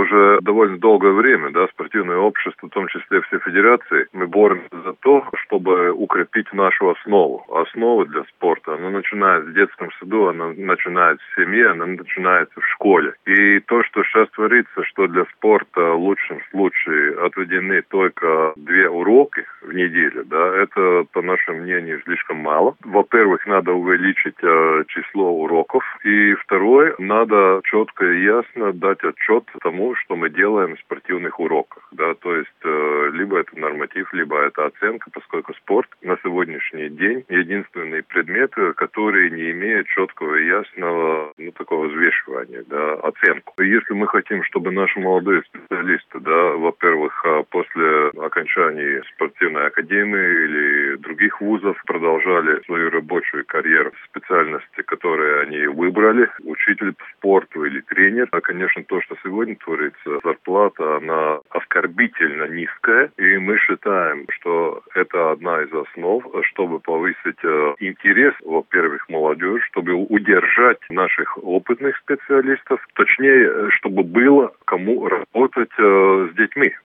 уже довольно долгое время, спортивное общество, в том числе все федерации, мы боремся за то, чтобы укрепить нашу основу. Основа для спорта, она начинается в детском саду, она начинается в семье, она начинается в школе. И то, что сейчас творится, что для спорта в лучшем случае отведены только 2 уроки в неделю, это, по нашему мнению, слишком мало. Во-первых, надо увеличить число уроков. И второе, надо четко и ясно дать отчет тому, что мы делаем в спортивных уроках. То есть, либо это норматив, либо это оценка, поскольку спорт на сегодняшний день единственный предмет, который не имеет четкого и ясного, такого взвешивания, оценку. Если мы хотим, чтобы наши молодые специалисты, во-первых, после окончания спортивной академии или других вузов продолжали свою рабочую карьеру в специальности, которые они выбрали, учитель по спорту или тренер. А, конечно, то, что сегодня творится, зарплата, она оскорбительно низкая, и мы считаем, что это одна из основ, чтобы повысить интерес, во-первых, молодежи, чтобы удержать наших опытных специалистов, точнее, чтобы было кому работать с детьми.